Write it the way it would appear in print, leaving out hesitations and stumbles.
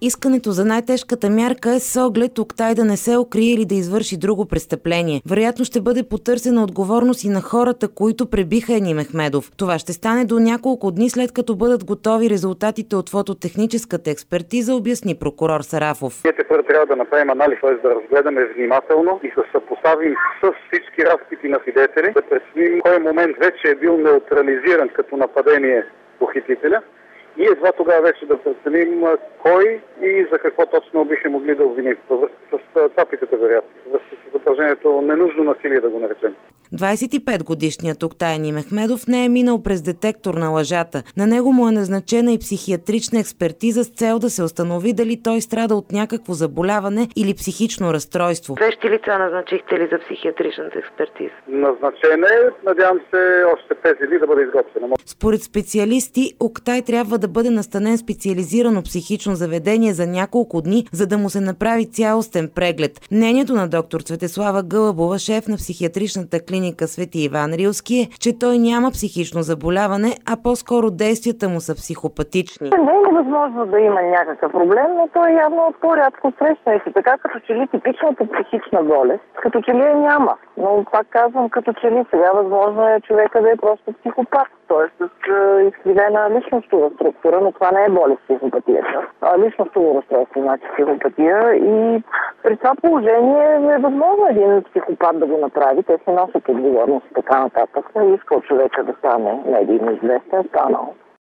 Искането за най-тежката мярка е с оглед Октай да не се укрие или да извърши друго престъпление. Вероятно ще бъде потърсена отговорност и на хората, които пребиха Ени Мехмедов. Това ще стане до няколко дни след като бъдат готови резултатите от фототехническата експертиза, обясни прокурор Сарафов. Ние тепърва трябва да направим анализ, т.е. да разгледаме внимателно и да съпоставим с всички разпити на свидетели, да преценим кой момент вече е бил неутрализиран като нападение похитителя и едва тогава вече да преценим кой и за какво точно бихме могли да обвиним. С цапиката вероятно, с упражнението ненужно насилие да го наречем. 25-годишният Октай Ени Мехмедов не е минал през детектор на лъжата. На него му е назначена и психиатрична експертиза с цел да се установи дали той страда от някакво заболяване или психично разстройство. Вещи лица назначихте ли за психиатричната експертиза? Назначена е. Надявам се още тези дни да бъде изготвена. Според специалисти, Октай трябва да бъде настанен специализирано психично заведение за няколко дни, за да му се направи цялостен преглед. Мнението на доктор Цветеслава Гълъбова, шеф на психиатричната клиника Свети Иван Рилски, е, че той няма психично заболяване, а по-скоро действията му са психопатични. Не е невъзможно да има някакъв проблем, но той явно по-рядко среща и така, като че ли типичната психична болест, като че ли я няма. Но пак казвам, като че ли сега възможно е човека да е просто психопат, т.е. с изкривена личностова структура, но това не е болест психопатията. Личностово разстройство значи психопатия и при това положение е възможно един психопат да го направи. Те се носят отговорност и така нататък. Искал човека да стане медийно известен, станал.